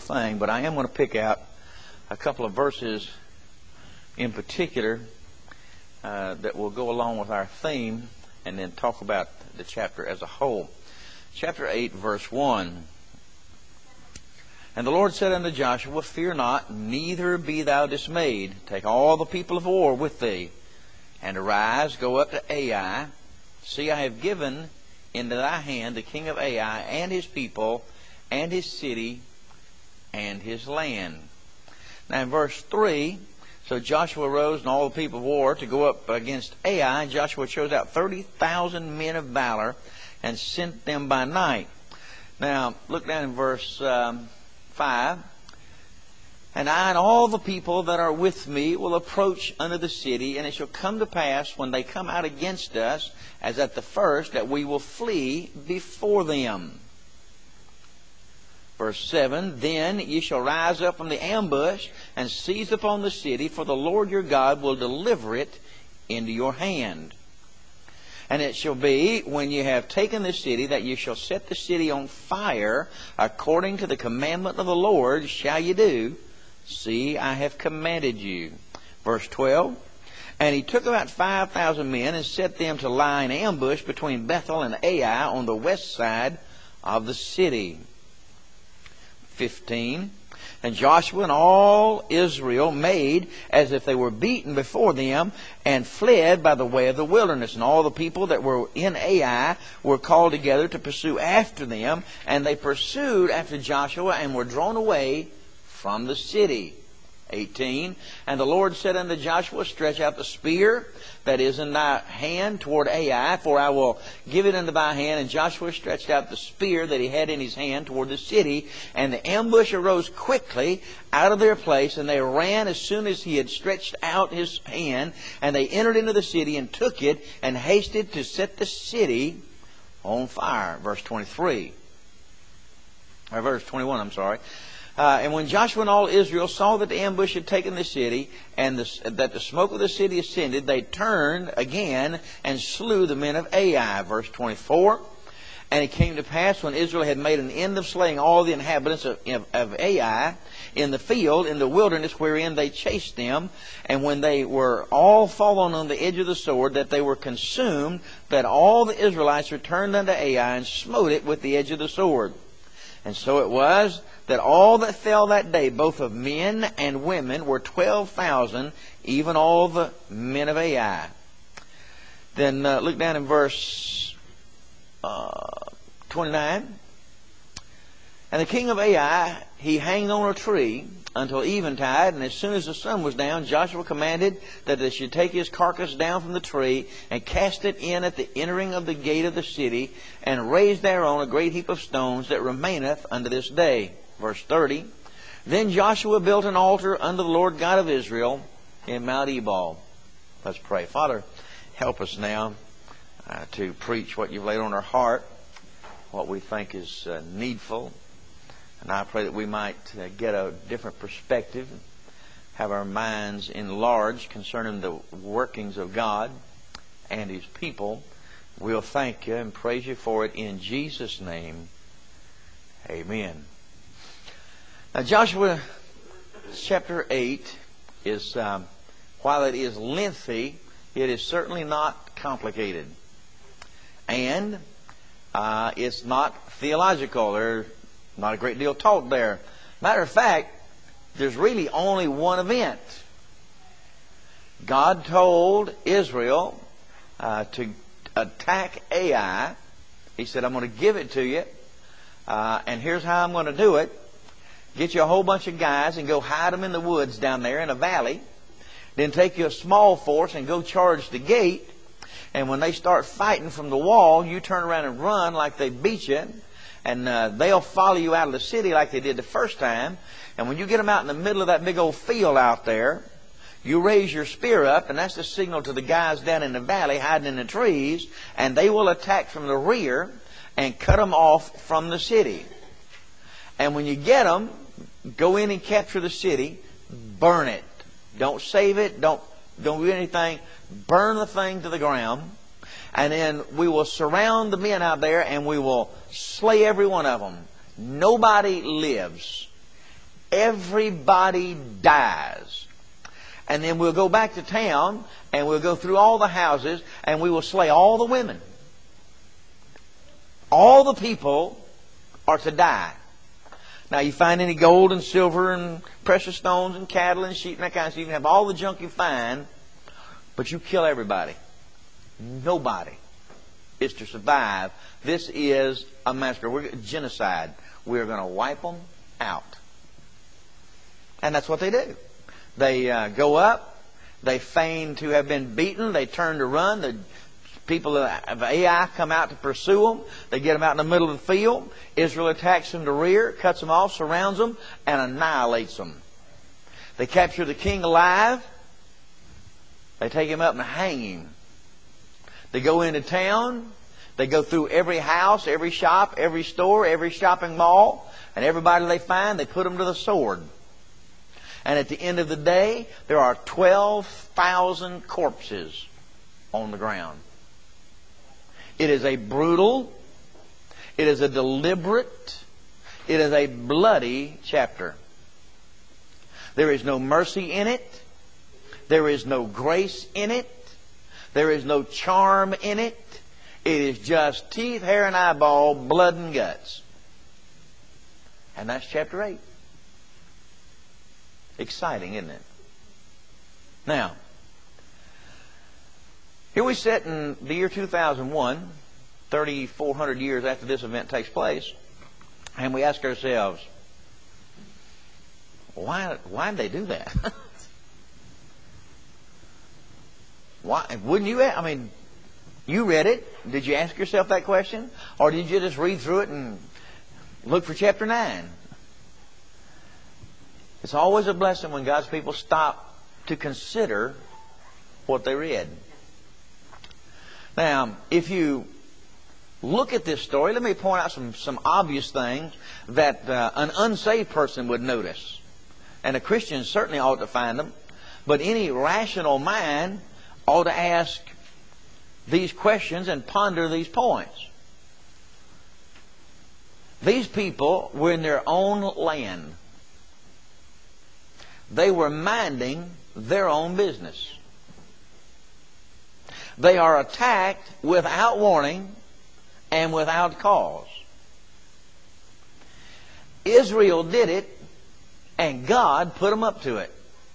thing, but I am going to pick out a couple of verses in particular that will go along with our theme, and then talk about the chapter as a whole. Chapter 8, verse 1. And the Lord said unto Joshua, Fear not, neither be thou dismayed. Take all the people of war with thee, and arise, go up to Ai. See, I have given into thy hand the king of Ai, and his people, and his city, and his land. Now in verse 3, so Joshua arose and all the people of war to go up against Ai. And Joshua chose out 30,000 men of valor and sent them by night. Now look down in verse 5. And I and all the people that are with me will approach unto the city, and it shall come to pass when they come out against us, as at the first, that we will flee before them. Verse 7, Then ye shall rise up from the ambush and seize upon the city, for the Lord your God will deliver it into your hand. And it shall be, when ye have taken the city, that ye shall set the city on fire, according to the commandment of the Lord shall ye do. See, I have commanded you. Verse 12, And he took about 5,000 men and set them to lie in ambush between Bethel and Ai on the west side of the city. 15, And Joshua and all Israel made as if they were beaten before them, and fled by the way of the wilderness. And all the people that were in Ai were called together to pursue after them. And they pursued after Joshua, and were drawn away from the city. 18, And the Lord said unto Joshua, Stretch out the spear that is in thy hand toward Ai, for I will give it into thy hand. And Joshua stretched out the spear that he had in his hand toward the city, and the ambush arose quickly out of their place, and they ran as soon as he had stretched out his hand, and they entered into the city and took it, and hasted to set the city on fire. Verse 23. Or verse 21, I'm sorry. And when Joshua and all Israel saw that the ambush had taken the city, and that the smoke of the city ascended, they turned again and slew the men of Ai. Verse 24. And it came to pass, when Israel had made an end of slaying all the inhabitants of Ai in the field, in the wilderness wherein they chased them, and when they were all fallen on the edge of the sword, that they were consumed, that all the Israelites returned unto Ai and smote it with the edge of the sword. And so it was, that all that fell that day, both of men and women, were 12,000, even all the men of Ai. Then look down in verse 29. And the king of Ai, he hanged on a tree until eventide, and as soon as the sun was down, Joshua commanded that they should take his carcass down from the tree, and cast it in at the entering of the gate of the city, and raise thereon a great heap of stones that remaineth unto this day. Verse 30, Then Joshua built an altar unto the Lord God of Israel in Mount Ebal. Let's pray. Father, help us now to preach what you've laid on our heart, what we think is needful. And I pray that we might get a different perspective, have our minds enlarged concerning the workings of God and His people. We'll thank you and praise you for it in Jesus' name. Amen. Now Joshua chapter 8 is, while it is lengthy, it is certainly not complicated. And it's not theological. There's not a great deal taught there. Matter of fact, there's really only one event. God told Israel to attack Ai. He said, I'm going to give it to you. And here's how I'm going to do it. Get you a whole bunch of guys and go hide them in the woods down there in a valley. Then take you a small force and go charge the gate. And when they start fighting from the wall, you turn around and run like they beat you. And they'll follow you out of the city like they did the first time. And when you get them out in the middle of that big old field out there, you raise your spear up, and that's the signal to the guys down in the valley hiding in the trees, and they will attack from the rear and cut them off from the city. And when you get them, go in and capture the city, burn it. Don't save it, don't do anything. Burn the thing to the ground. And then we will surround the men out there, and we will slay every one of them. Nobody lives. Everybody dies. And then we'll go back to town and we'll go through all the houses and we will slay all the women. All the people are to die. Now, you find any gold and silver and precious stones and cattle and sheep and that kind of stuff. You can have all the junk you find, but you kill everybody. Nobody is to survive. This is a massacre. Genocide. We're going to wipe them out. And that's what they do. They go up. They feign to have been beaten. They turn to run. The people of Ai come out to pursue them. They get them out in the middle of the field. Israel attacks them to rear, cuts them off, surrounds them, and annihilates them. They capture the king alive. They take him up and hang him. They go into town. They go through every house, every shop, every store, every shopping mall, and everybody they find, they put them to the sword. And at the end of the day, there are 12,000 corpses on the ground. It is a brutal, it is a deliberate, it is a bloody chapter. There is no mercy in it. There is no grace in it. There is no charm in it. It is just teeth, hair, and eyeball, blood and guts. And that's chapter 8. Exciting, isn't it? Now, here we sit in the year 2001, 3,400 years after this event takes place, and we ask ourselves, why did they do that? Why wouldn't you? I mean, you read it. Did you ask yourself that question, or did you just read through it and look for chapter 9? It's always a blessing when God's people stop to consider what they read. Now, if you look at this story, let me point out some obvious things that an unsaved person would notice. And a Christian certainly ought to find them. But any rational mind ought to ask these questions and ponder these points. These people were in their own land. They were minding their own business. They are attacked without warning and without cause. Israel did it, and God put them up to it.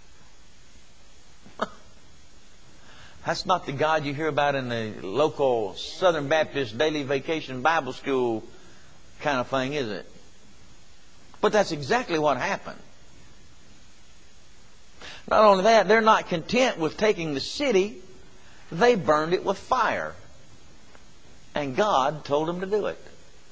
That's not the God you hear about in the local Southern Baptist daily vacation Bible school kind of thing, is it? But that's exactly what happened. Not only that, they're not content with taking the city. They burned it with fire. And God told them to do it.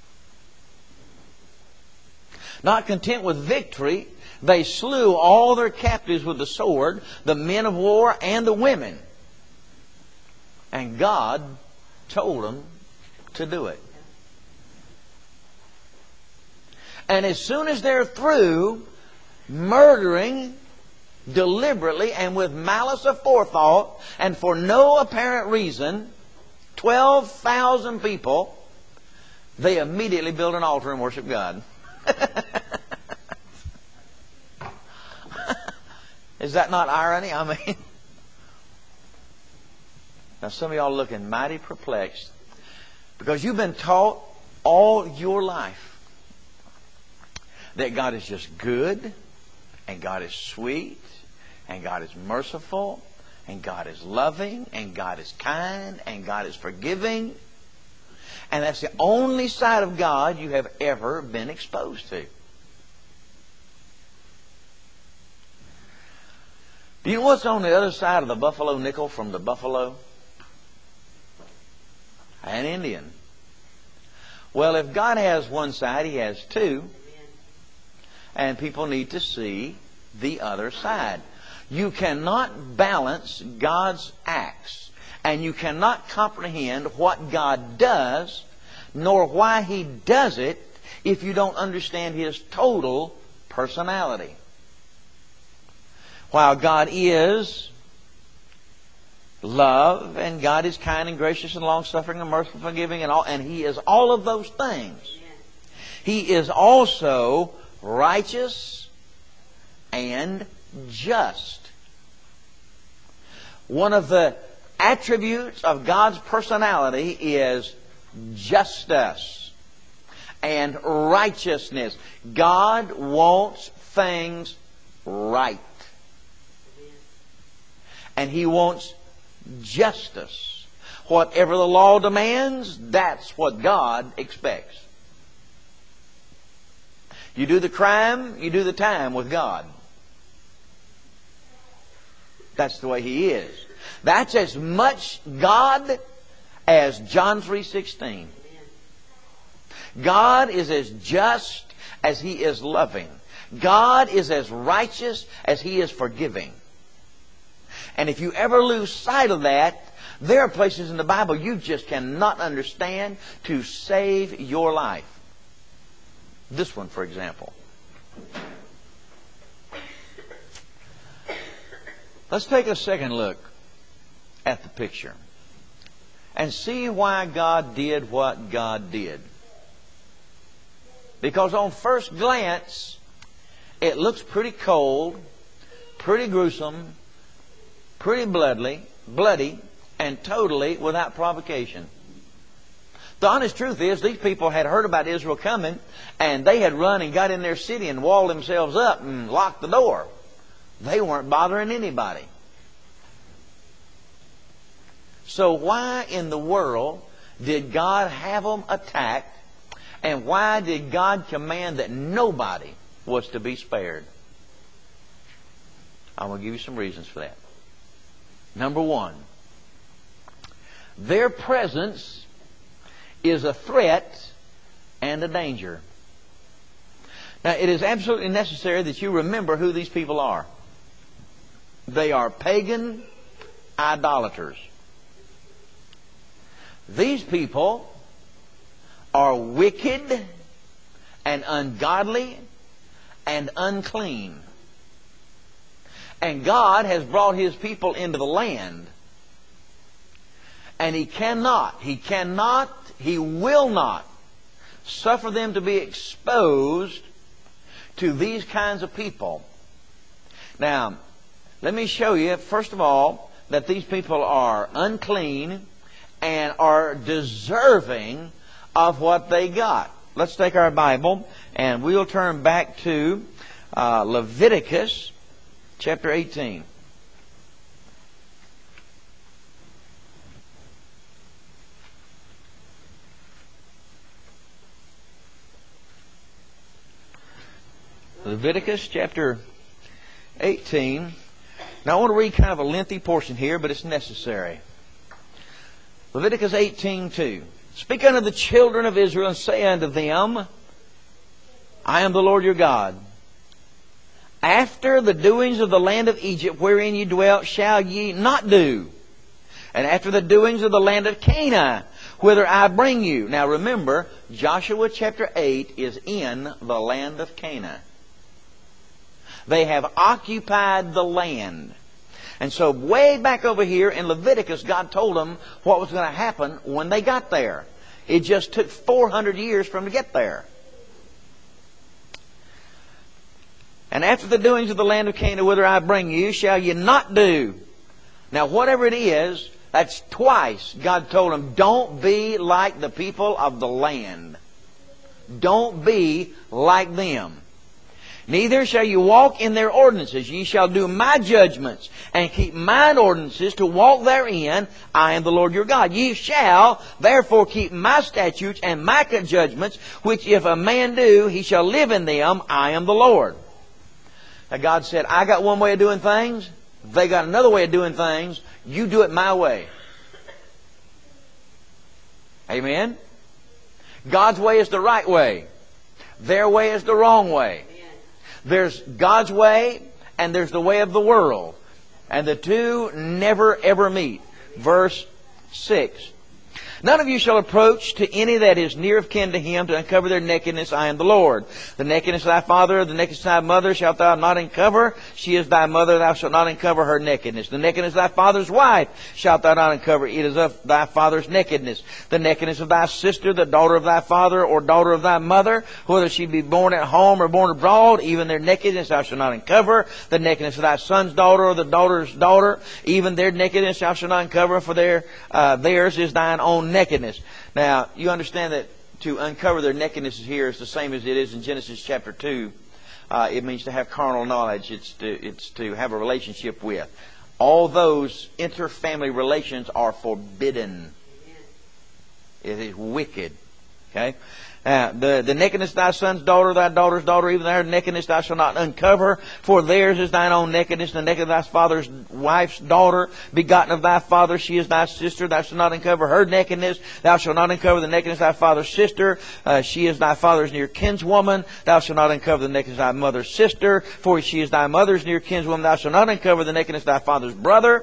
Not content with victory, they slew all their captives with the sword, the men of war and the women. And God told them to do it. And as soon as they're through murdering deliberately and with malice aforethought and for no apparent reason 12,000 people, they immediately build an altar and worship God. Is that not irony? I mean, now some of y'all are looking mighty perplexed because you've been taught all your life that God is just good and God is sweet and God is merciful and God is loving and God is kind and God is forgiving. And that's the only side of God you have ever been exposed to. Do you know what's on the other side of the buffalo nickel from the buffalo? An Indian. Well, if God has one side, He has two. And people need to see the other side. You cannot balance God's acts. And you cannot comprehend what God does, nor why He does it, if you don't understand His total personality. While God is love, and God is kind and gracious and long-suffering and merciful, forgiving, and He is all of those things, He is also righteous and just. One of the attributes of God's personality is justice and righteousness. God wants things right. And He wants justice. Whatever the law demands, that's what God expects. You do the crime, you do the time with God. That's the way He is. That's as much God as John 3:16. God is as just as He is loving. God is as righteous as He is forgiving. And if you ever lose sight of that, there are places in the Bible you just cannot understand to save your life. This one, for example. Let's take a second look at the picture and see why God did what God did. Because on first glance, it looks pretty cold, pretty gruesome, pretty bloody, and totally without provocation. The honest truth is, these people had heard about Israel coming, and they had run and got in their city and walled themselves up and locked the door. They weren't bothering anybody. So why in the world did God have them attacked, and why did God command that nobody was to be spared? I'm going to give you some reasons for that. Number one, their presence is a threat and a danger. Now, it is absolutely necessary that you remember who these people are. They are pagan idolaters. These people are wicked and ungodly and unclean. And God has brought His people into the land. And He will not suffer them to be exposed to these kinds of people. Now, let me show you, first of all, that these people are unclean and are deserving of what they got. Let's take our Bible and we'll turn back to Leviticus chapter 18. Leviticus chapter 18. Now I want to read kind of a lengthy portion here, but it's necessary. Leviticus 18:2. Speak unto the children of Israel and say unto them, I am the Lord your God. After the doings of the land of Egypt wherein ye dwelt shall ye not do. And after the doings of the land of Canaan, whither I bring you. Now remember, Joshua chapter 8 is in the land of Canaan. They have occupied the land. And so way back over here in Leviticus, God told them what was going to happen when they got there. It just took 400 years for them to get there. And after the doings of the land of Canaan, whither I bring you, shall ye not do. Now whatever it is, that's twice God told them, don't be like the people of the land. Don't be like them. Neither shall you walk in their ordinances. Ye shall do my judgments and keep mine ordinances to walk therein. I am the Lord your God. Ye shall therefore keep my statutes and my judgments, which if a man do, he shall live in them. I am the Lord. Now God said, I got one way of doing things. They got another way of doing things. You do it my way. Amen? God's way is the right way. Their way is the wrong way. There's God's way and there's the way of the world. And the two never ever meet. Verse 6. None of you shall approach to any that is near of kin to him to uncover their nakedness. I am the Lord. The nakedness of thy father, the nakedness of thy mother shalt thou not uncover. She is thy mother, thou shalt not uncover her nakedness. The nakedness of thy father's wife shalt thou not uncover. It is of thy father's nakedness. The nakedness of thy sister, the daughter of thy father, or daughter of thy mother, whether she be born at home or born abroad, even their nakedness thou shalt not uncover. The nakedness of thy son's daughter, or the daughter's daughter, even their nakedness thou shalt not uncover, for theirs is thine own nakedness. Now, you understand that to uncover their nakedness here is the same as it is in Genesis chapter 2. It means to have carnal knowledge. It's to have a relationship with. All those inter-family relations are forbidden. It is wicked. Okay? The nakedness of thy son's daughter, thy daughter's daughter, even their nakedness thou shalt not uncover, for theirs is thine own nakedness. The nakedness of thy father's wife's daughter, begotten of thy father, she is thy sister, thou shalt not uncover her nakedness. Thou shalt not uncover the nakedness of thy father's sister, she is thy father's near kinswoman. Thou shalt not uncover the nakedness of thy mother's sister, for she is thy mother's near kinswoman. Thou shalt not uncover the nakedness of thy father's brother.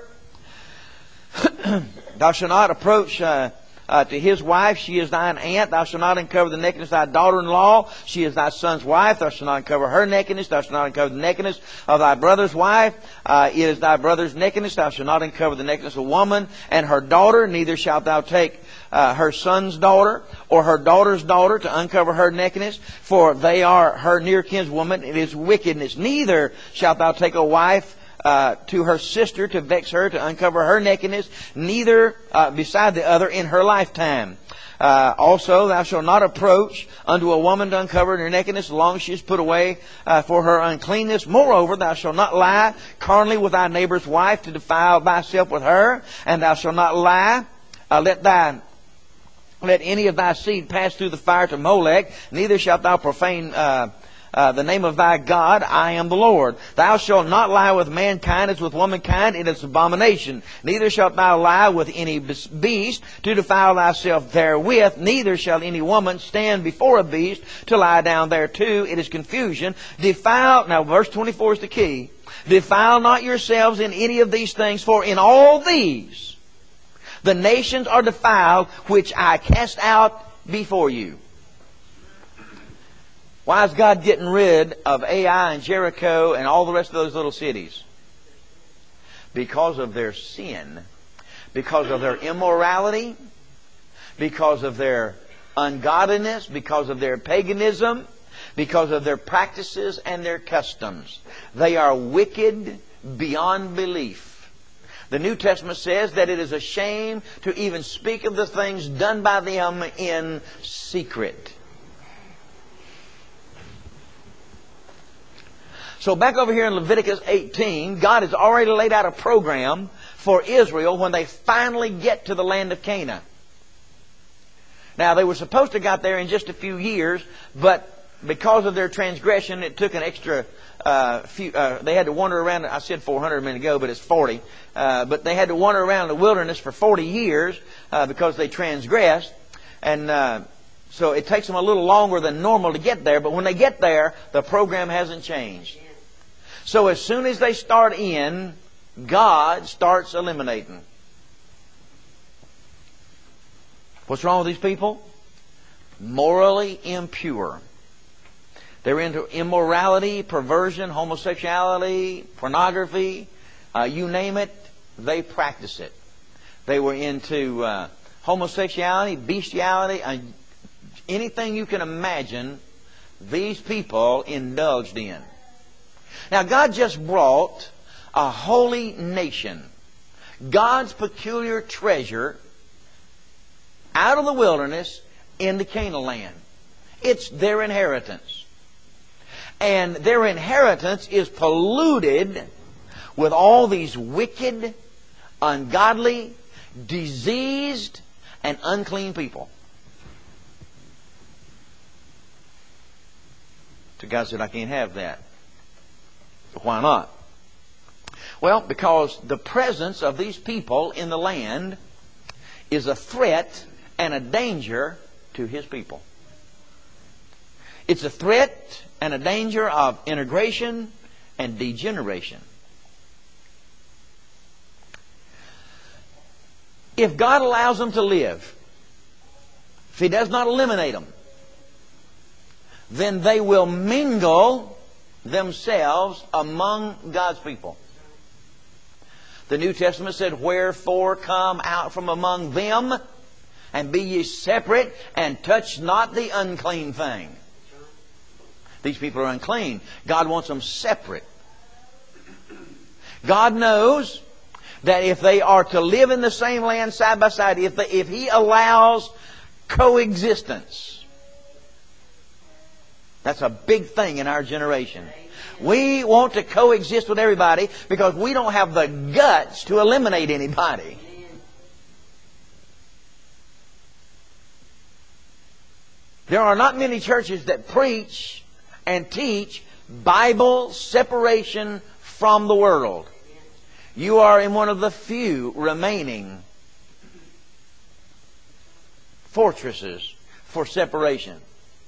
Thou shalt not approach to his wife, she is thine aunt. Thou shalt not uncover the nakedness of thy daughter-in-law. She is thy son's wife. Thou shalt not uncover her nakedness. Thou shalt not uncover the nakedness of thy brother's wife. It is thy brother's nakedness. Thou shalt not uncover the nakedness of a woman and her daughter. Neither shalt thou take her son's daughter or her daughter's daughter to uncover her nakedness, for they are her near kinswoman. It is wickedness. Neither shalt thou take a wife to her sister to vex her, to uncover her nakedness, neither beside the other in her lifetime. Also, thou shalt not approach unto a woman to uncover her nakedness, as long as she is put away for her uncleanness. Moreover, thou shalt not lie carnally with thy neighbor's wife to defile thyself with her, and thou shalt not lie. Let any of thy seed pass through the fire to Molech, neither shalt thou profane the name of thy God. I am the Lord. Thou shalt not lie with mankind as with womankind. It is abomination. Neither shalt thou lie with any beast to defile thyself therewith. Neither shall any woman stand before a beast to lie down thereto. It is confusion. Now verse 24 is the key. Defile not yourselves in any of these things, for in all these the nations are defiled, which I cast out before you. Why is God getting rid of Ai and Jericho and all the rest of those little cities? Because of their sin, because of their immorality, because of their ungodliness, because of their paganism, because of their practices and their customs. They are wicked beyond belief. The New Testament says that it is a shame to even speak of the things done by them in secret. So back over here in Leviticus 18, God has already laid out a program for Israel when they finally get to the land of Canaan. Now, they were supposed to got there in just a few years, but because of their transgression, it took an extra they had to wander around. I said 400 a minute ago, but it's 40. But they had to wander around the wilderness for 40 years because they transgressed. And so it takes them a little longer than normal to get there. But when they get there, the program hasn't changed. So as soon as they start in, God starts eliminating. What's wrong with these people? Morally impure. They're into immorality, perversion, homosexuality, pornography. You name it, they practice it. They were into homosexuality, bestiality, anything you can imagine, these people indulged in. Now, God just brought a holy nation, God's peculiar treasure, out of the wilderness into Canaan land. It's their inheritance. And their inheritance is polluted with all these wicked, ungodly, diseased, and unclean people. So God said, I can't have that. Why not? Well, because the presence of these people in the land is a threat and a danger to His people. It's a threat and a danger of integration and degeneration. If God allows them to live, if He does not eliminate them, then they will mingle themselves among God's people. The New Testament said, "Wherefore come out from among them, and be ye separate, and touch not the unclean thing." These people are unclean. God wants them separate. God knows that if they are to live in the same land side by side, if He allows coexistence, that's a big thing in our generation. We want to coexist with everybody because we don't have the guts to eliminate anybody. There are not many churches that preach and teach Bible separation from the world. You are in one of the few remaining fortresses for separation.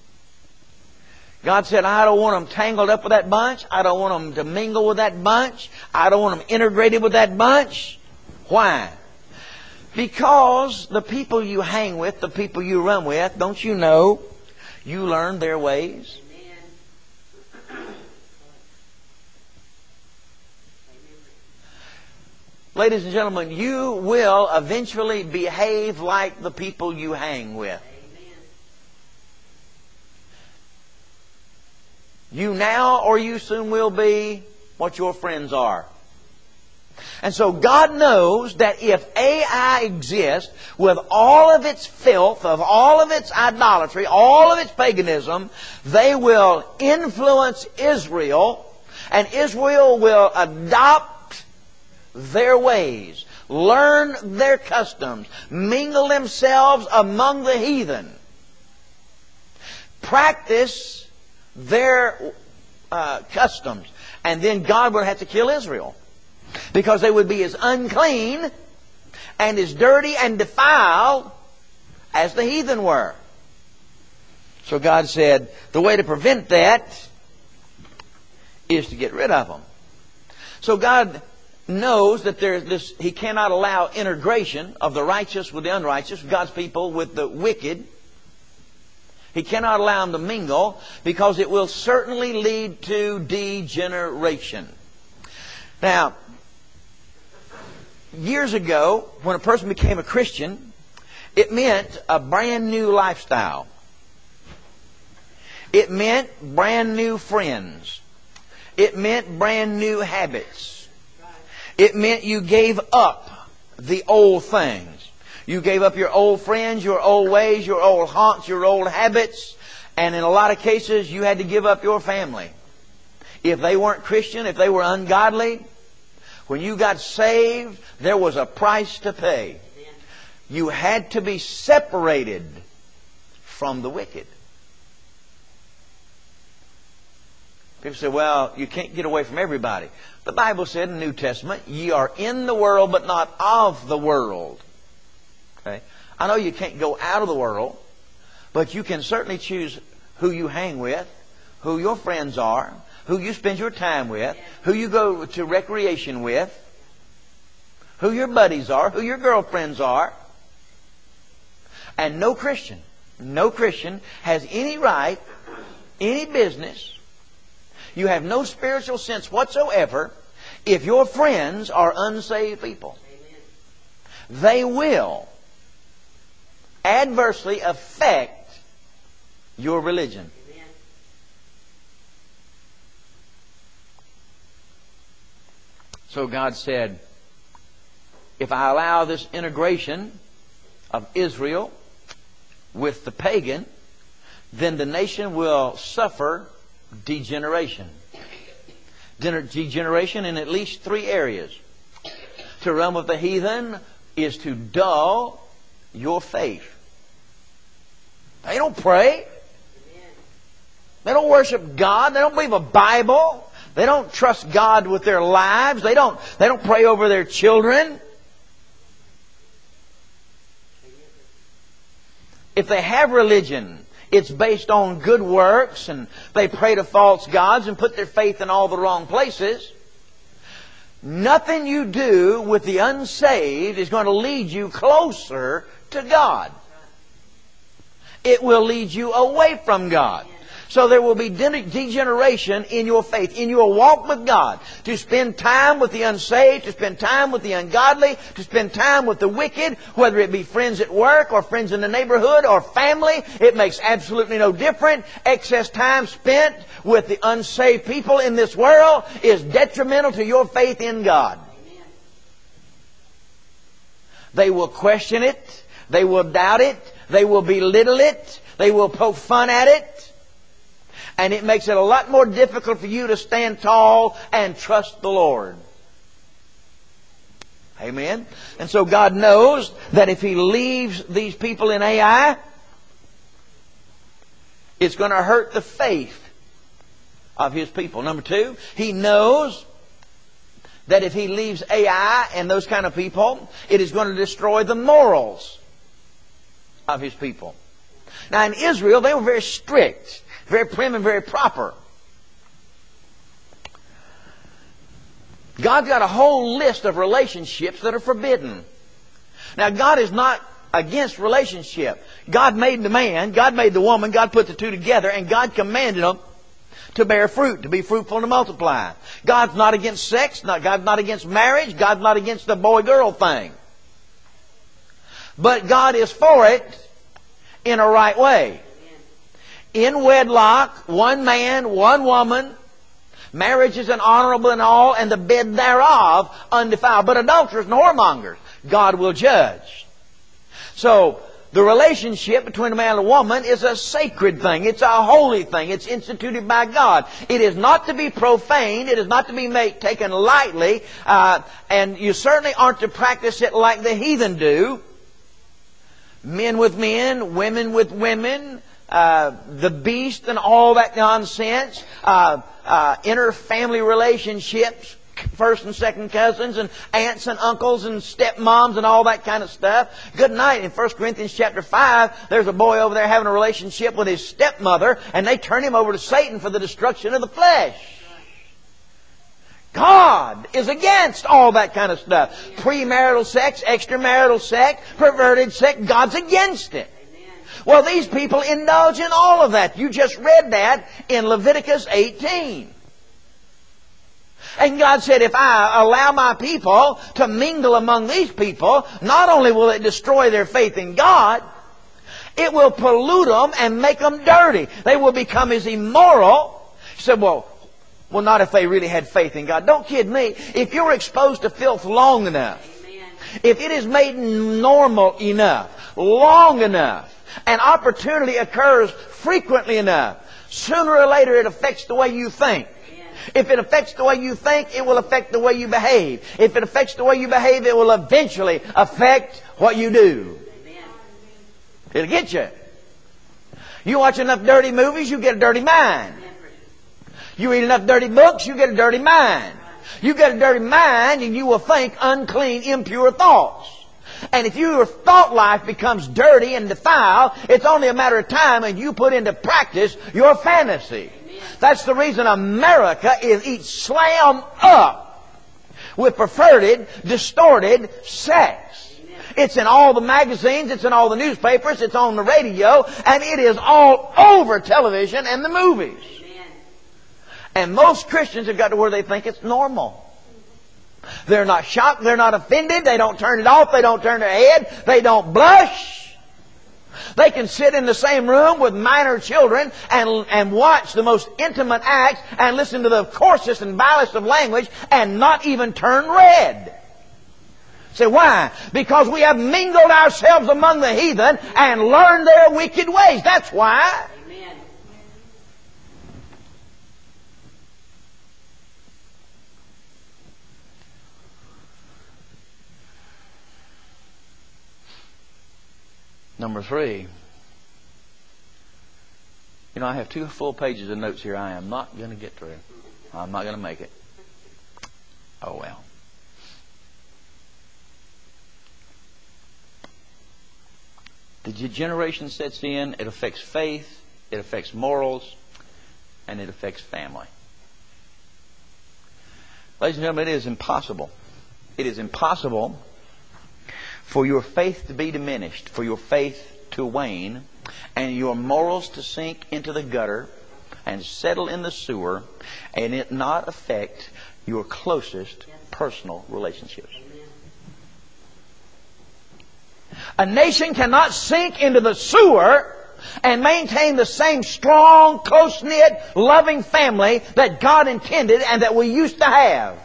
God said, I don't want them tangled up with that bunch. I don't want them to mingle with that bunch. I don't want them integrated with that bunch. Why? Because the people you hang with, the people you run with, don't you know, you learn their ways. Ladies and gentlemen, you will eventually behave like the people you hang with. You now or you soon will be what your friends are. And so God knows that if Ai exists with all of its filth, of all of its idolatry, all of its paganism, they will influence Israel, and Israel will adopt their ways, learn their customs, mingle themselves among the heathen, practice their customs, and then God would have to kill Israel because they would be as unclean and as dirty and defiled as the heathen were. So God said the way to prevent that is to get rid of them. So God knows that there's this, He cannot allow integration of the righteous with the unrighteous, God's people with the wicked. He cannot allow them to mingle because it will certainly lead to degeneration. Now, years ago, when a person became a Christian, it meant a brand new lifestyle. It meant brand new friends. It meant brand new habits. It meant you gave up the old things. You gave up your old friends, your old ways, your old haunts, your old habits. And in a lot of cases, you had to give up your family. If they weren't Christian, if they were ungodly, when you got saved, there was a price to pay. You had to be separated from the wicked. People say, well, you can't get away from everybody. The Bible said in the New Testament, ye are in the world, but not of the world. Okay? I know you can't go out of the world, but you can certainly choose who you hang with, who your friends are, who you spend your time with, who you go to recreation with, who your buddies are, who your girlfriends are. And no Christian has any right, any business. You have no spiritual sense whatsoever if your friends are unsaved people. They will adversely affect your religion. So God said, if I allow this integration of Israel with the pagan, then the nation will suffer degeneration. Degeneration in at least 3 areas. To run with the heathen is to dull your faith. They don't pray. They don't worship God. They don't believe a Bible. They don't trust God with their lives. They don't pray over their children. If they have religion, it's based on good works, and they pray to false gods and put their faith in all the wrong places. Nothing you do with the unsaved is going to lead you closer to God. It will lead you away from God. So there will be degeneration in your faith, in your walk with God. To spend time with the unsaved, to spend time with the ungodly, to spend time with the wicked, whether it be friends at work or friends in the neighborhood or family, it makes absolutely no difference. Excess time spent with the unsaved people in this world is detrimental to your faith in God. They will question it. They will doubt it. They will belittle it. They will poke fun at it. And it makes it a lot more difficult for you to stand tall and trust the Lord. Amen? And so God knows that if He leaves these people in Ai, it's going to hurt the faith of His people. Number two, He knows that if He leaves Ai and those kind of people, it is going to destroy the morals of His people. Now in Israel, they were very strict, very prim and very proper. God's got a whole list of relationships that are forbidden. Now God is not against relationship. God made the man, God made the woman, God put the two together, and God commanded them to bear fruit, to be fruitful and to multiply. God's not against sex, God's not against marriage, God's not against the boy-girl thing. But God is for it in a right way. In wedlock, one man, one woman, marriage is an honorable and all, and the bed thereof undefiled. But adulterers and whoremongers, God will judge. So, the relationship between a man and a woman is a sacred thing. It's a holy thing. It's instituted by God. It is not to be profaned. It is not to be taken lightly. And you certainly aren't to practice it like the heathen do. Men with men, women with women, the beast and all that nonsense, inter-family relationships, first and second cousins and aunts and uncles and stepmoms and all that kind of stuff. Good night. In 1 Corinthians chapter 5, there's a boy over there having a relationship with his stepmother, and they turn him over to Satan for the destruction of the flesh. God is against all that kind of stuff. Premarital sex, extramarital sex, perverted sex, God's against it. Well, these people indulge in all of that. You just read that in Leviticus 18. And God said, if I allow my people to mingle among these people, not only will it destroy their faith in God, it will pollute them and make them dirty. They will become as immoral. He said, well, not if they really had faith in God. Don't kid me. If you're exposed to filth long enough, if it is made normal enough, long enough, and opportunity occurs frequently enough, sooner or later it affects the way you think. If it affects the way you think, it will affect the way you behave. If it affects the way you behave, it will eventually affect what you do. It'll get you. You watch enough dirty movies, you get a dirty mind. You read enough dirty books, you get a dirty mind. You get a dirty mind and you will think unclean, impure thoughts. And if your thought life becomes dirty and defiled, it's only a matter of time and you put into practice your fantasy. That's the reason America is each slammed up with perverted, distorted sex. It's in all the magazines, it's in all the newspapers, it's on the radio, and it is all over television and the movies. And most Christians have got to where they think it's normal. They're not shocked, they're not offended, they don't turn it off, they don't turn their head, they don't blush. They can sit in the same room with minor children and watch the most intimate acts and listen to the coarsest and vilest of language and not even turn red. Say, why? Because we have mingled ourselves among the heathen and learned their wicked ways. That's why. Amen. Number 3. You know, I have 2 full pages of notes here I am not going to get through. I'm not going to make it. Oh, well. The degeneration sets in. It affects faith. It affects morals. And it affects family. Ladies and gentlemen, it is impossible. It is impossible for your faith to be diminished, for your faith to wane, and your morals to sink into the gutter and settle in the sewer, and it not affect your closest personal relationships. A nation cannot sink into the sewer and maintain the same strong, close-knit, loving family that God intended and that we used to have.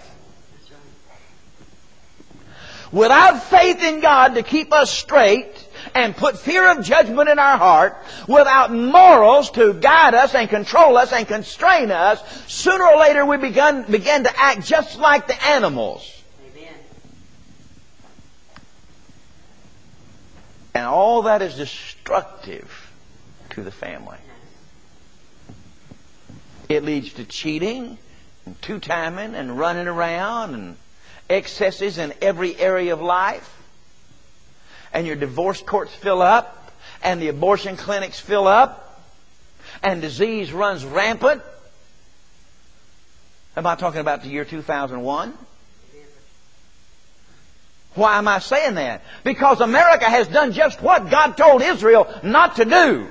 Without faith in God to keep us straight and put fear of judgment in our heart, without morals to guide us and control us and constrain us, sooner or later we begin to act just like the animals. Amen. And all that is destructive to the family. It leads to cheating and two-timing and running around and excesses in every area of life. And your divorce courts fill up, and the abortion clinics fill up, and disease runs rampant. Am I talking about the year 2001? Why am I saying that? Because America has done just what God told Israel not to do.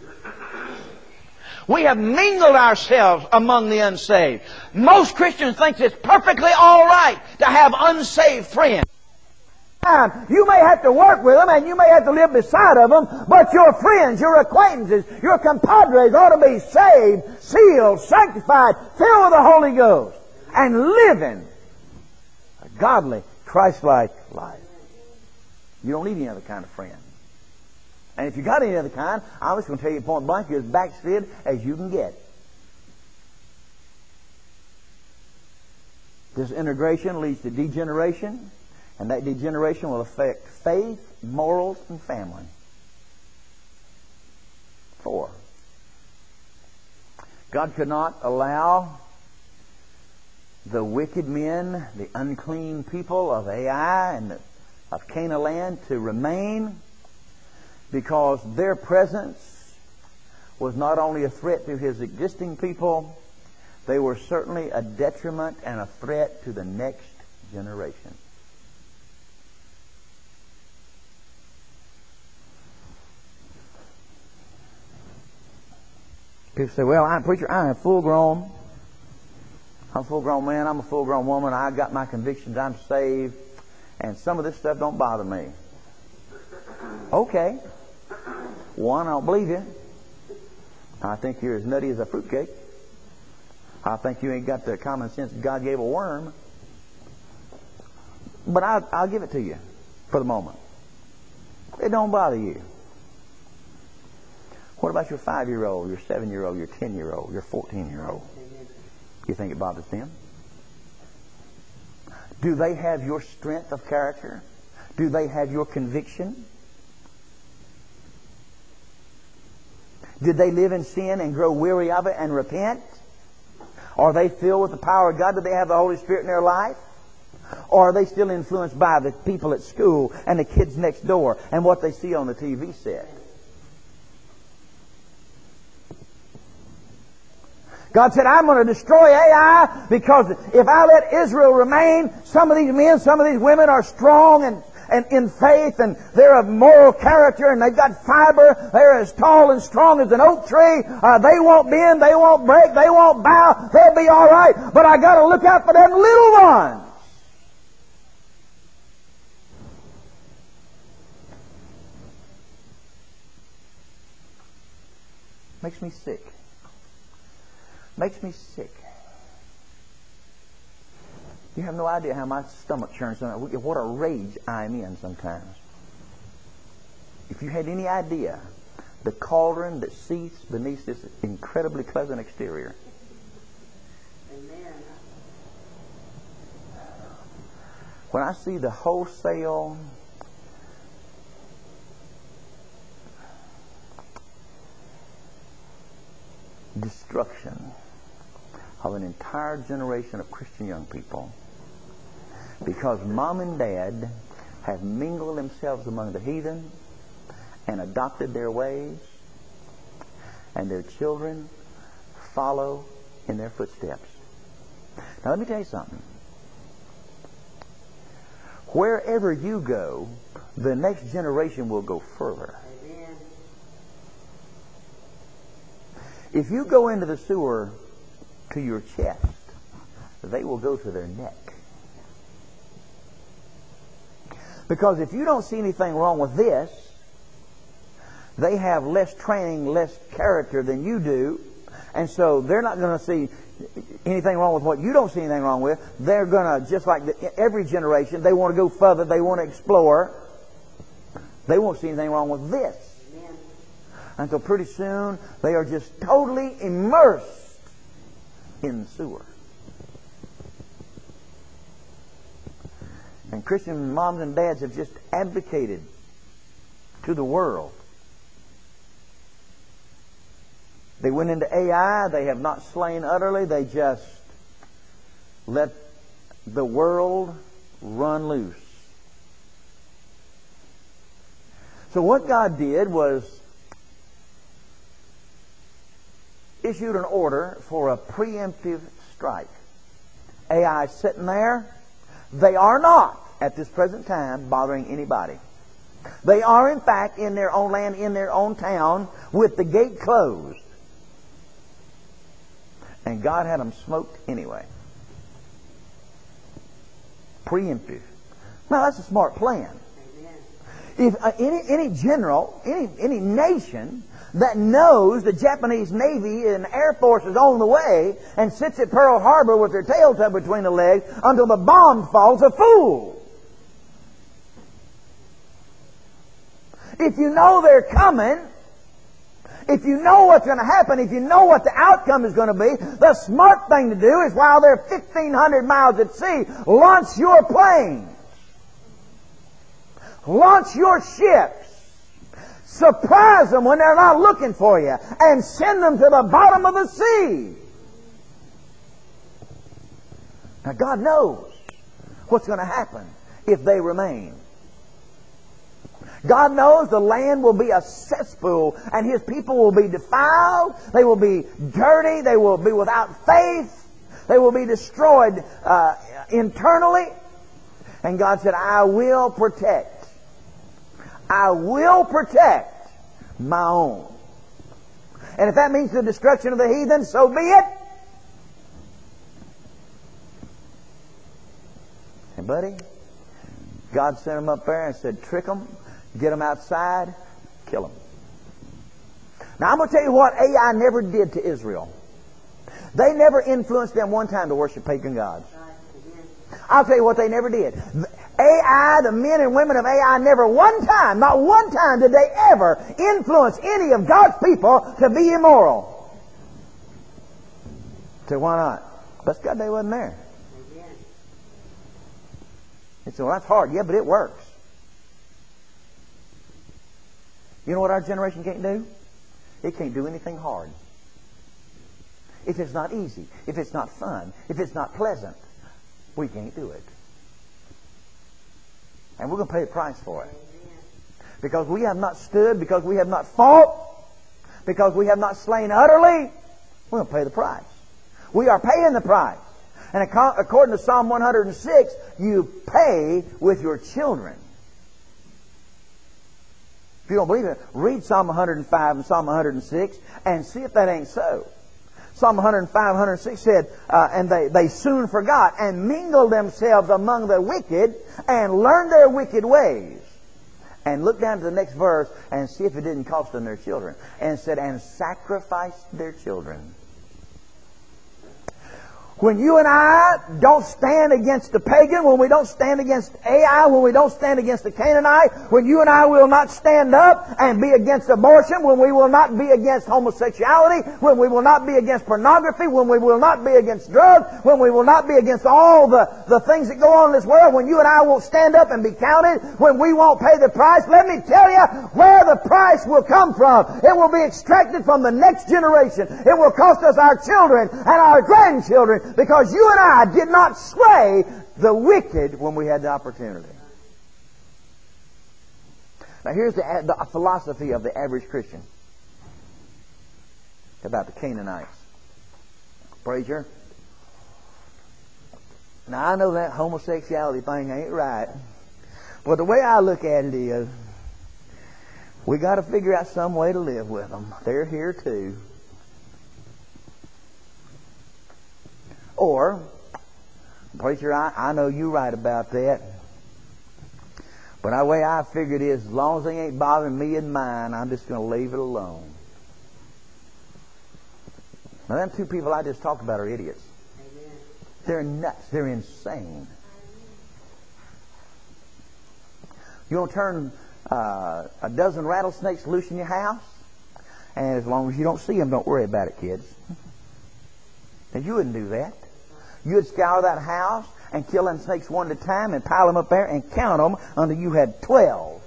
We have mingled ourselves among the unsaved. Most Christians think it's perfectly all right to have unsaved friends. You may have to work with them and you may have to live beside of them, but your friends, your acquaintances, your compadres ought to be saved, sealed, sanctified, filled with the Holy Ghost, and living a godly, Christ-like life. You don't need any other kind of friend. And if you got any other kind, I'm just going to tell you point blank, you're as backslid as you can get. This integration leads to degeneration, and that degeneration will affect faith, morals, and family. 4. God could not allow the wicked men, the unclean people of Ai and of Canaan land to remain, because their presence was not only a threat to His existing people, they were certainly a detriment and a threat to the next generation. People say, well, I'm a preacher, I'm full grown. I'm a full grown man, I'm a full grown woman, I got my convictions, I'm saved, and some of this stuff don't bother me. Okay. One, I don't believe you. I think you're as nutty as a fruitcake. I think you ain't got the common sense God gave a worm. But I'll give it to you for the moment. It don't bother you. What about your 5-year-old, your 7-year-old, your 10-year-old, your 14-year-old? You think it bothers them? Do they have your strength of character? Do they have your conviction? Did they live in sin and grow weary of it and repent? Are they filled with the power of God? Do they have the Holy Spirit in their life? Or are they still influenced by the people at school and the kids next door and what they see on the TV set? God said, I'm going to destroy Ai because if I let Israel remain, some of these men, some of these women are strong and in faith, and they're of moral character, and they've got fiber. They're as tall and strong as an oak tree. They won't bend, they won't break, they won't bow. They'll be all right. But I got to look out for them little ones. Makes me sick. Makes me sick. You have no idea how my stomach churns. What a rage I'm in sometimes. If you had any idea the cauldron that seethes beneath this incredibly pleasant exterior. Amen. When I see the wholesale destruction of an entire generation of Christian young people, because mom and dad have mingled themselves among the heathen and adopted their ways, and their children follow in their footsteps. Now let me tell you something. Wherever you go, the next generation will go further. If you go into the sewer to your chest, they will go to their neck. Because if you don't see anything wrong with this, they have less training, less character than you do, and so they're not going to see anything wrong with what you don't see anything wrong with. They're going to, just like every generation, they want to go further, they want to explore. They won't see anything wrong with this. Amen. Until pretty soon, they are just totally immersed in the sewer. And Christian moms and dads have just advocated to the world. They went into AI. They have not slain utterly. They just let the world run loose. So what God did was issued an order for a preemptive strike. AI is sitting there. They are not, at this present time, bothering anybody. They are, in fact, in their own land, in their own town, with the gate closed. And God had them smoked anyway. Preemptive. Now, that's a smart plan. If any general, any nation that knows the Japanese Navy and Air Force is on the way and sits at Pearl Harbor with their tail tucked between the legs until the bomb falls, a fool. If you know they're coming, if you know what's going to happen, if you know what the outcome is going to be, the smart thing to do is, while they're 1,500 miles at sea, launch your planes. Launch your ships. Surprise them when they're not looking for you, and send them to the bottom of the sea. Now, God knows what's going to happen if they remain. God knows the land will be a cesspool, and His people will be defiled. They will be dirty. They will be without faith. They will be destroyed internally. And God said, I will protect. I will protect my own. And if that means the destruction of the heathen, so be it. And buddy, God sent them up there and said, trick them, get them outside, kill them. Now I'm going to tell you what AI never did to Israel. They never influenced them one time to worship pagan gods. I'll tell you what they never did. AI, the men and women of AI, never one time, not one time did they ever influence any of God's people to be immoral. So why not? Bless God, they wasn't there. And so that's hard. Yeah, but it works. You know what our generation can't do? It can't do anything hard. If it's not easy, if it's not fun, if it's not pleasant, we can't do it. And we're going to pay the price for it. Because we have not stood, because we have not fought, because we have not slain utterly, we're going to pay the price. We are paying the price. And according to Psalm 106, you pay with your children. If you don't believe it, read Psalm 105 and Psalm 106 and see if that ain't so. Psalm 105, 106 said, and they soon forgot and mingled themselves among the wicked and learned their wicked ways. And look down to the next verse and see if it didn't cost them their children. And said, and sacrificed their children. When you and I don't stand against the pagan, when we don't stand against AI, when we don't stand against the Canaanite, when you and I will not stand up and be against abortion, when we will not be against homosexuality, when we will not be against pornography, when we will not be against drugs, when we will not be against all the things that go on in this world, when you and I won't stand up and be counted, when we won't pay the price, let me tell you where the price will come from. It will be extracted from the next generation. It will cost us our children and our grandchildren, because you and I did not slay the wicked when we had the opportunity. Now here's the philosophy of the average Christian about the Canaanites. Preacher, now I know that homosexuality thing ain't right, but the way I look at it is, we got to figure out some way to live with them. They're here too. Or, preacher, I know you're right about that. But the way I figure it is, as long as they ain't bothering me and mine, I'm just going to leave it alone. Now, them two people I just talked about are idiots. Amen. They're nuts. They're insane. You want to turn a dozen rattlesnakes loose in your house? And as long as you don't see them, don't worry about it, kids. Now, you wouldn't do that. You'd scour that house and kill them snakes one at a time and pile them up there and count them until you had 12.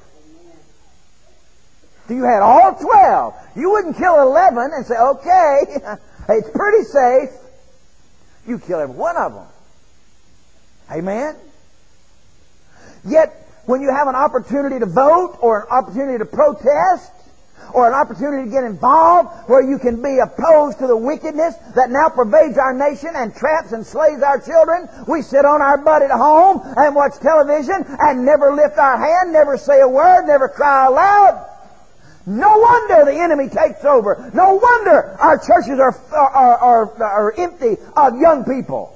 If you had all 12, you wouldn't kill 11 and say, okay, it's pretty safe. You kill every one of them. Amen? Yet, when you have an opportunity to vote or an opportunity to protest or an opportunity to get involved where you can be opposed to the wickedness that now pervades our nation and traps and slays our children, we sit on our butt at home and watch television and never lift our hand, never say a word, never cry aloud. No wonder the enemy takes over. No wonder our churches are empty of young people.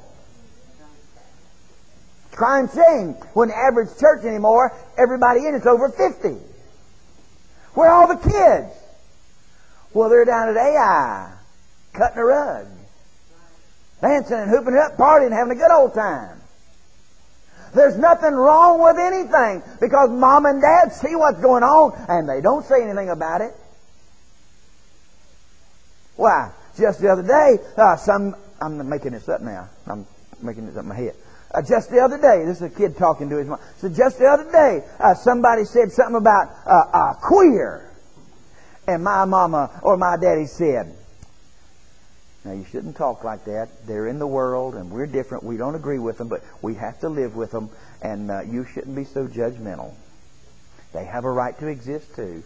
Crime shame. When the average church anymore, everybody in it's over 50. Where are all the kids? Well, they're down at AI, cutting a rug, dancing and hooping it up, partying, having a good old time. There's nothing wrong with anything because mom and dad see what's going on and they don't say anything about it. Why? Just the other day, I'm making this up now. I'm making this up in my head. Just the other day, this is a kid talking to his mom. So just the other day, somebody said something about queer. And my mama or my daddy said, now you shouldn't talk like that. They're in the world and we're different. We don't agree with them, but we have to live with them. And you shouldn't be so judgmental. They have a right to exist too.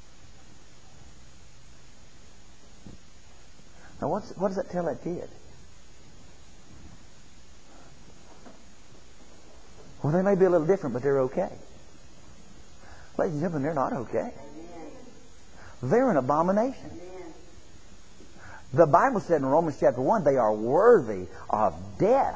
Now what does that tell that kid? Well, they may be a little different, but they're okay. Ladies and gentlemen, they're not okay. They're an abomination. The Bible said in Romans chapter 1, they are worthy of death.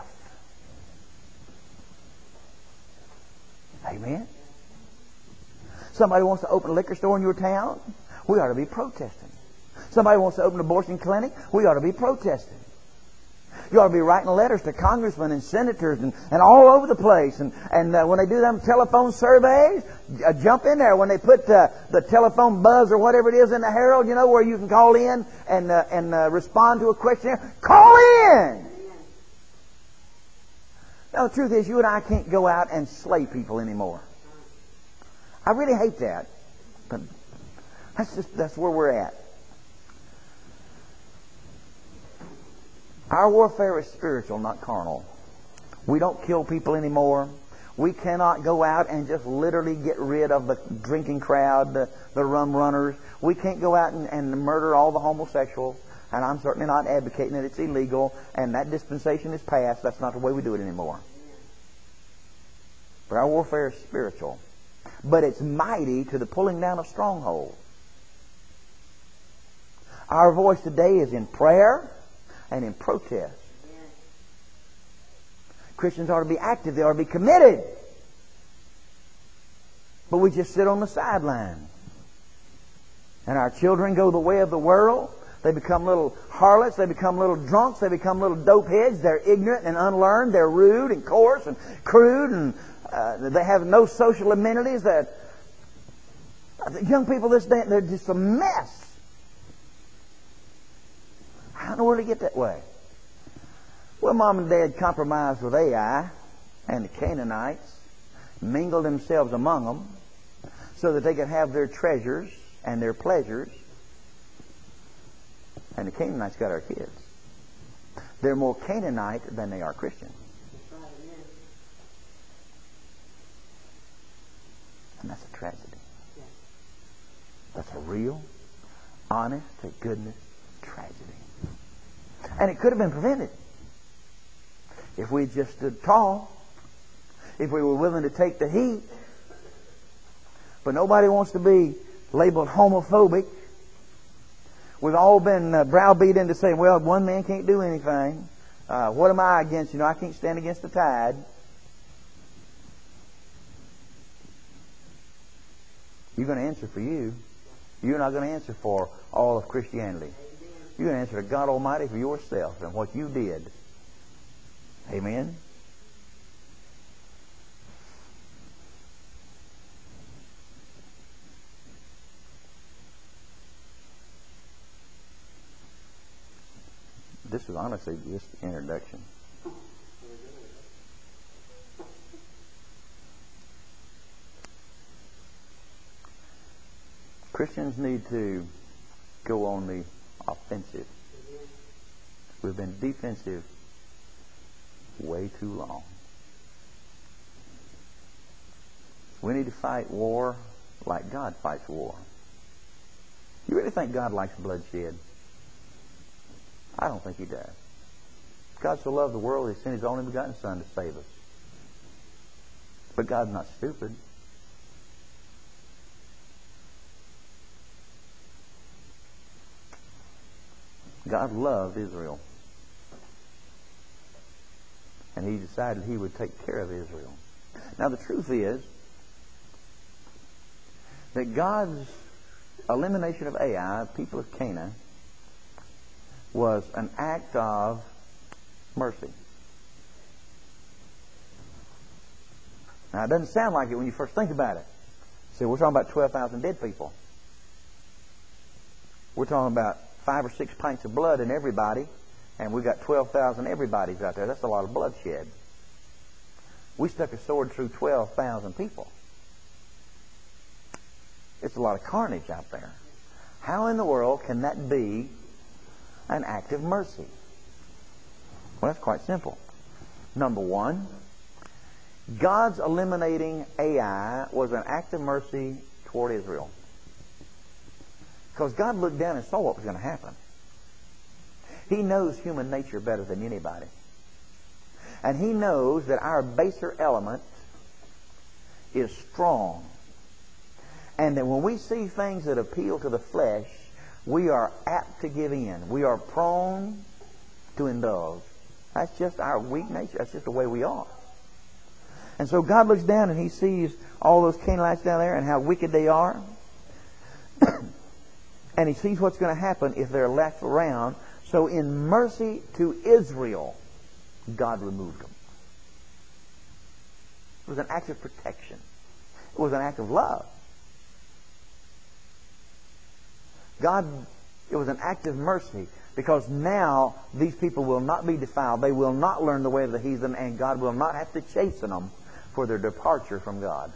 Amen? Somebody wants to open a liquor store in your town? We ought to be protesting. Somebody wants to open an abortion clinic? We ought to be protesting. You ought to be writing letters to congressmen and senators and all over the place. And when they do them telephone surveys, jump in there. When they put the telephone buzz or whatever it is in the Herald, you know, where you can call in and respond to a questionnaire, call in! Now, the truth is, you and I can't go out and slay people anymore. I really hate that. But that's where we're at. Our warfare is spiritual, not carnal. We don't kill people anymore. We cannot go out and just literally get rid of the drinking crowd, the rum runners. We can't go out and murder all the homosexuals. And I'm certainly not advocating that it's illegal and that dispensation is past. That's not the way we do it anymore. But our warfare is spiritual. But it's mighty to the pulling down of strongholds. Our voice today is in prayer and in protest. Christians ought to be active. They ought to be committed. But we just sit on the sideline. And our children go the way of the world. They become little harlots. They become little drunks. They become little dopeheads. They're ignorant and unlearned. They're rude and coarse and crude. And they have no social amenities. The young people this day, they're just a mess. How in the world did it get that way? Well, Mom and Dad compromised with Ai and the Canaanites, mingled themselves among them so that they could have their treasures and their pleasures. And the Canaanites got our kids. They're more Canaanite than they are Christian. And that's a tragedy. That's a real, honest to goodness tragedy. And it could have been prevented if we just stood tall, if we were willing to take the heat. But nobody wants to be labeled homophobic. We've all been browbeat into saying, well, one man can't do anything. What am I against? I can't stand against the tide. You're going to answer for you. You're not going to answer for all of Christianity. You're going to answer to God Almighty for yourself and what you did. Amen? This is honestly just introduction. Christians need to go on the offensive. We've been defensive way too long. We need to fight war like God fights war. You really think God likes bloodshed? I don't think He does. God so loved the world, He sent His only begotten Son to save us. But God's not stupid. God loved Israel. And He decided He would take care of Israel. Now the truth is that God's elimination of Ai, people of Canaan, was an act of mercy. Now it doesn't sound like it when you first think about it. See, we're talking about 12,000 dead people. We're talking about 5 or 6 pints of blood in everybody, and we've got 12,000 everybody's out there. That's a lot of bloodshed. We stuck a sword through 12,000 people. It's a lot of carnage out there. How in the world can that be an act of mercy? Well, that's quite simple. Number one, God's eliminating Ai was an act of mercy toward Israel. Because God looked down and saw what was going to happen. He knows human nature better than anybody. And He knows that our baser element is strong. And that when we see things that appeal to the flesh, we are apt to give in. We are prone to indulge. That's just our weak nature. That's just the way we are. And so God looks down and He sees all those Canaanites down there and how wicked they are. And He sees what's going to happen if they're left around. So in mercy to Israel, God removed them. It was an act of protection. It was an act of love. It was an act of mercy, because now these people will not be defiled. They will not learn the way of the heathen, and God will not have to chasten them for their departure from God.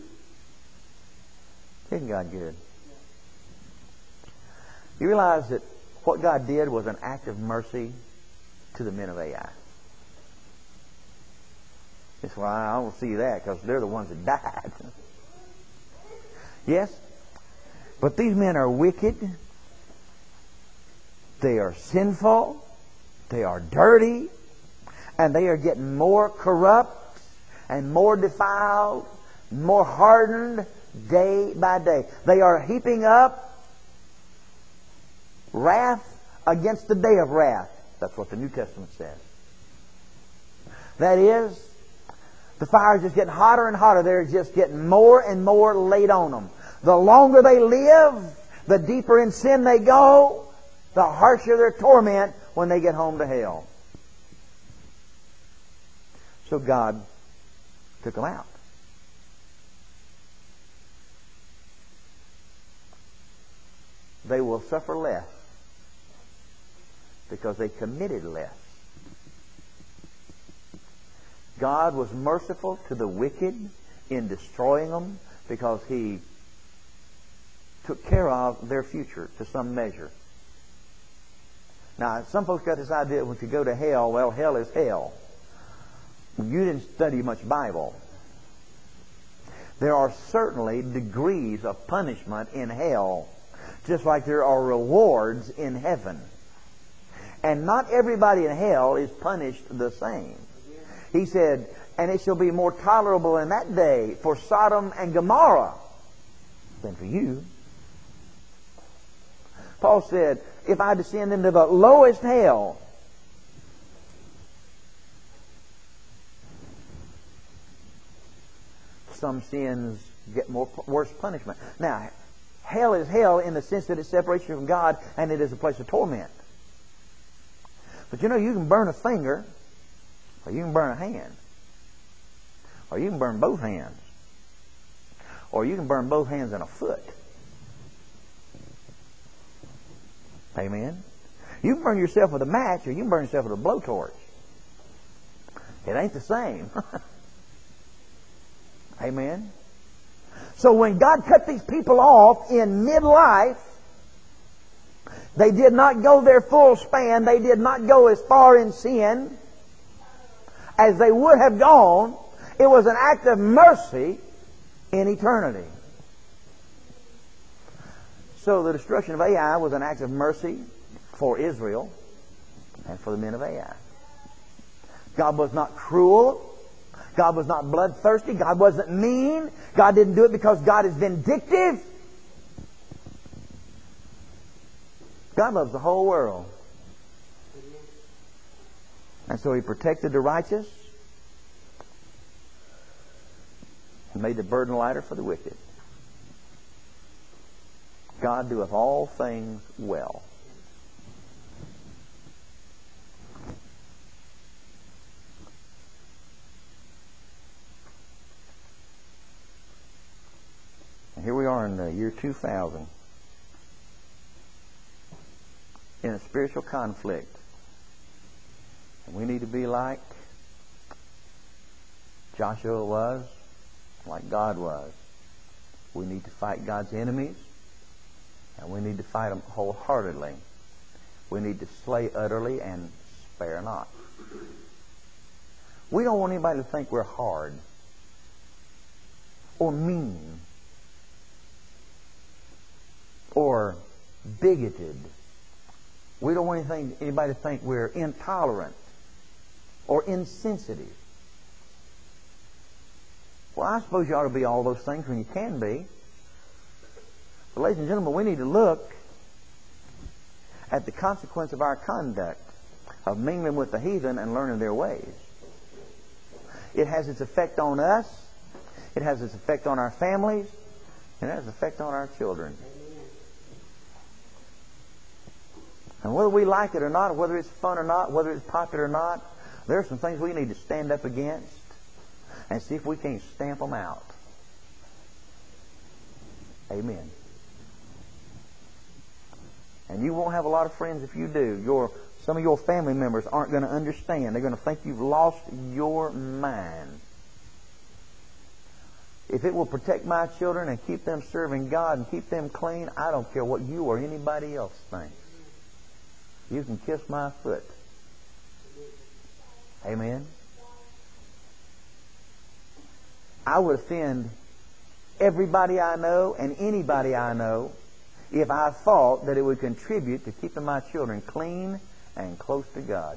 Isn't God good? You realize that what God did was an act of mercy to the men of Ai. That's why I don't see that, because they're the ones that died. Yes? But these men are wicked. They are sinful. They are dirty. And they are getting more corrupt and more defiled, more hardened day by day. They are heaping up wrath against the day of wrath. That's what the New Testament says. That is, the fire is just getting hotter and hotter. They're just getting more and more laid on them. The longer they live, the deeper in sin they go, the harsher their torment when they get home to hell. So God took them out. They will suffer less because they committed less. God was merciful to the wicked in destroying them because He took care of their future to some measure. Now, some folks got this idea that when you go to hell, well, hell is hell. You didn't study much Bible. There are certainly degrees of punishment in hell, just like there are rewards in heaven. And not everybody in hell is punished the same. He said, and it shall be more tolerable in that day for Sodom and Gomorrah than for you. Paul said, if I descend into the lowest hell, some sins get worse punishment. Now, hell is hell in the sense that it separates you from God, and it is a place of torment. But you know, you can burn a finger, or you can burn a hand, or you can burn both hands, or you can burn both hands and a foot. Amen? You can burn yourself with a match, or you can burn yourself with a blowtorch. It ain't the same. Amen? So when God cut these people off in midlife, they did not go their full span. They did not go as far in sin as they would have gone. It was an act of mercy in eternity. So the destruction of Ai was an act of mercy for Israel and for the men of Ai. God was not cruel. God was not bloodthirsty. God wasn't mean. God didn't do it because God is vindictive. God loves the whole world. And so He protected the righteous and made the burden lighter for the wicked. God doeth all things well. And here we are in the year 2000 in a spiritual conflict. And we need to be like Joshua was, like God was. We need to fight God's enemies, and we need to fight them wholeheartedly. We need to slay utterly and spare not. We don't want anybody to think we're hard or mean or bigoted. We don't want anybody to think we're intolerant or insensitive. Well, I suppose you ought to be all those things when you can be. But ladies and gentlemen, we need to look at the consequence of our conduct of mingling with the heathen and learning their ways. It has its effect on us. It has its effect on our families. And it has its effect on our children. And whether we like it or not, whether it's fun or not, whether it's popular or not, there are some things we need to stand up against and see if we can't stamp them out. Amen. And you won't have a lot of friends if you do. Some of your family members aren't going to understand. They're going to think you've lost your mind. If it will protect my children and keep them serving God and keep them clean, I don't care what you or anybody else thinks. You can kiss my foot. Amen. I would offend everybody I know and anybody I know if I thought that it would contribute to keeping my children clean and close to God.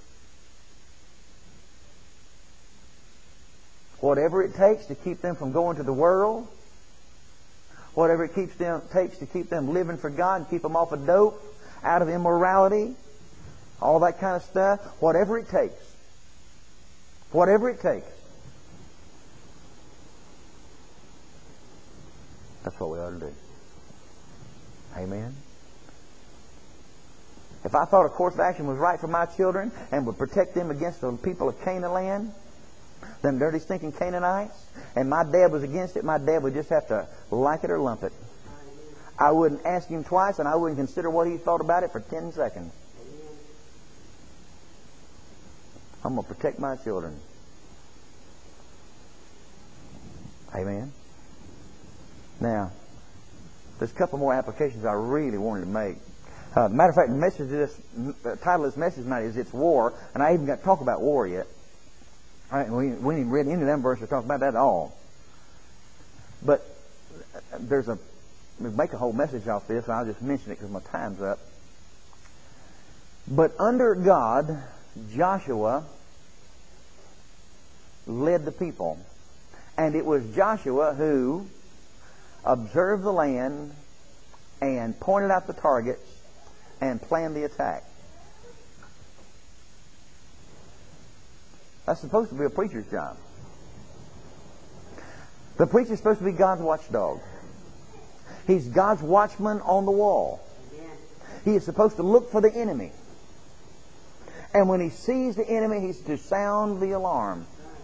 Whatever it takes to keep them from going to the world, whatever it takes to keep them living for God and keep them off of dope, out of immorality, all that kind of stuff, whatever it takes. Whatever it takes. That's what we ought to do. Amen. If I thought a course of action was right for my children and would protect them against the people of Canaan land, them dirty, stinking Canaanites, and my dad was against it, my dad would just have to like it or lump it. I wouldn't ask him twice, and I wouldn't consider what he thought about it for 10 seconds. I'm going to protect my children. Amen. Now, there's a couple more applications I really wanted to make. Matter of fact, the title of this message tonight is "It's War," and I even got to talk about war yet. All right, we ain't even read into them verses to talk about that at all. But we make a whole message off this, and I'll just mention it because my time's up. But under God, Joshua led the people. And it was Joshua who observed the land and pointed out the targets and planned the attack. That's supposed to be a preacher's job. The preacher's supposed to be God's watchdog. He's God's watchman on the wall. He is supposed to look for the enemy. And when he sees the enemy, he's to sound the alarm.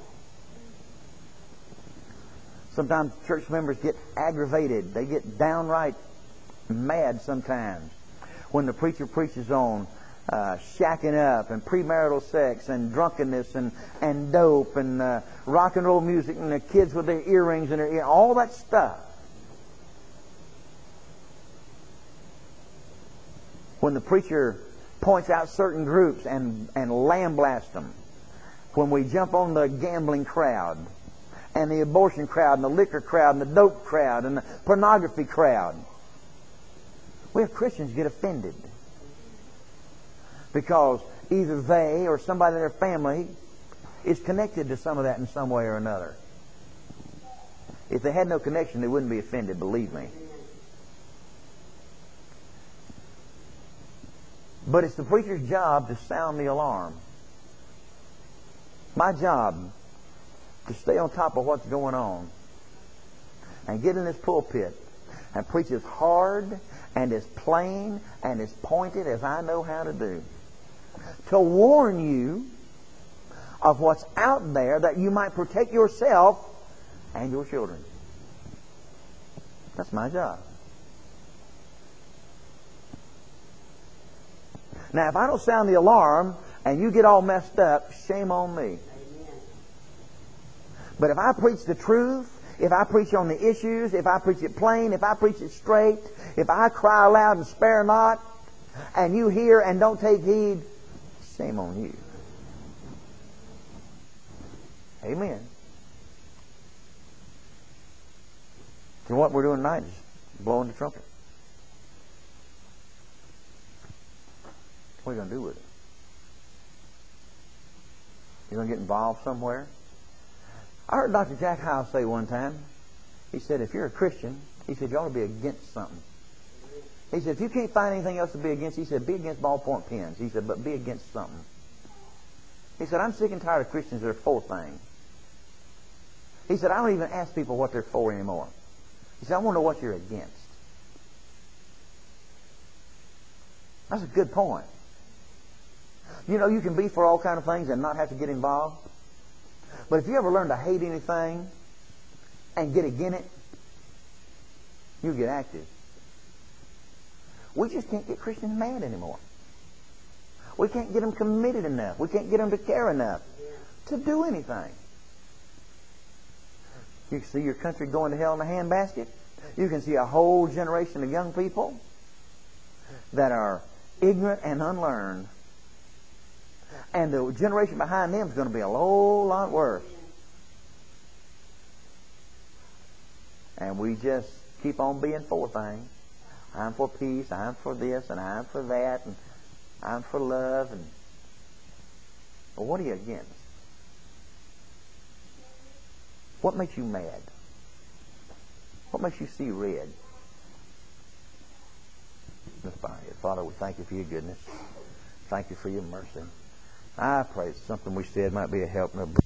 Sometimes church members get aggravated. They get downright mad sometimes when the preacher preaches on shacking up and premarital sex and drunkenness and dope and rock and roll music and the kids with their earrings in their ear, all that stuff. When the preacher points out certain groups and lambasts them. When we jump on the gambling crowd and the abortion crowd and the liquor crowd and the dope crowd and the pornography crowd. We have Christians get offended because either they or somebody in their family is connected to some of that in some way or another. If they had no connection, they wouldn't be offended, believe me. But it's the preacher's job to sound the alarm. My job to stay on top of what's going on and get in this pulpit and preach as hard and as plain and as pointed as I know how to do. To warn you of what's out there that you might protect yourself and your children. That's my job. Now, if I don't sound the alarm and you get all messed up, shame on me. But if I preach the truth, if I preach on the issues, if I preach it plain, if I preach it straight, if I cry aloud and spare not, and you hear and don't take heed, shame on you. Amen. So what we're doing tonight is blowing the trumpet. What are you going to do with it? You're going to get involved somewhere? I heard Dr. Jack Hyles say one time, he said, if you're a Christian, he said, you ought to be against something. He said, if you can't find anything else to be against, he said, be against ballpoint pens. He said, but be against something. He said, I'm sick and tired of Christians that are for things. He said, I don't even ask people what they're for anymore. He said, I want to know what you're against. That's a good point. You know, you can be for all kinds of things and not have to get involved. But if you ever learn to hate anything and get against it, you get active. We just can't get Christians mad anymore. We can't get them committed enough. We can't get them to care enough to do anything. You can see your country going to hell in a handbasket. You can see a whole generation of young people that are ignorant and unlearned. And the generation behind them is going to be a whole lot worse. And we just keep on being for things. I'm for peace, I'm for this, and I'm for that, and I'm for love. And well, what are you against? What makes you mad? What makes you see red? Let's bow here. Father, we thank you for your goodness. Thank you for your mercy. I pray that something we said might be a help and a